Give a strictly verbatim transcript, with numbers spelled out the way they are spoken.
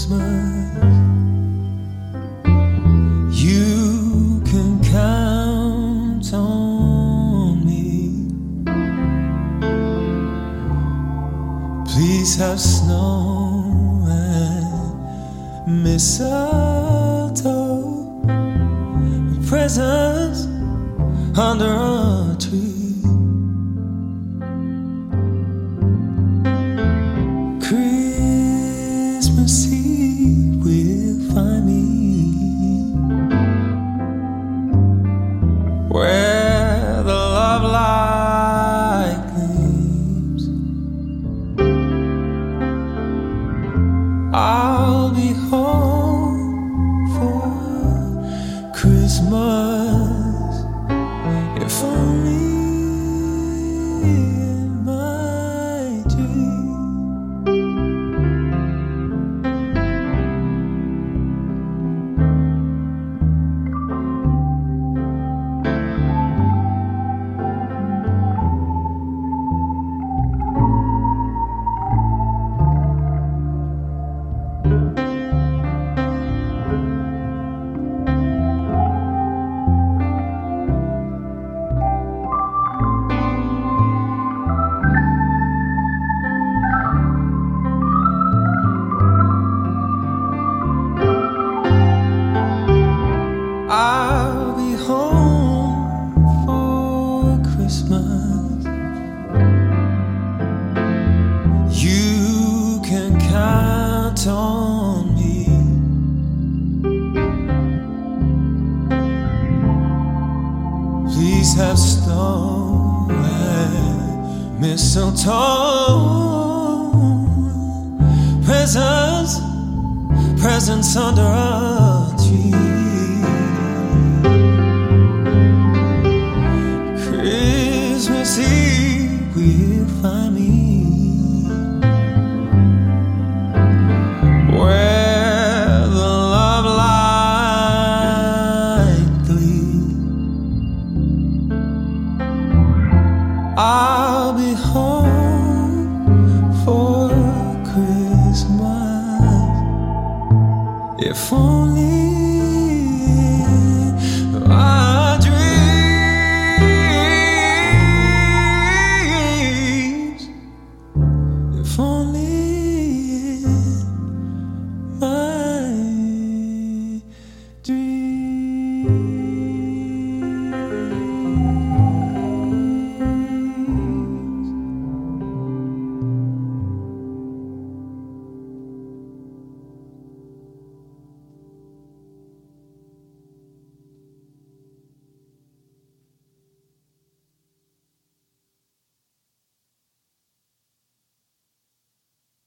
Christmas, you can count on me. Please have snow and mistletoe, presents under a tree. Christmas Eve will find me where the love light gleams. I'll be home for Christmas, if only in my dream. I'll be home for Christmas. You can count on me. Please have snow and mistletoe, presents, presents under a tree. Christmas Eve will find me where the love light gleams. I'll be home for Christmas, if only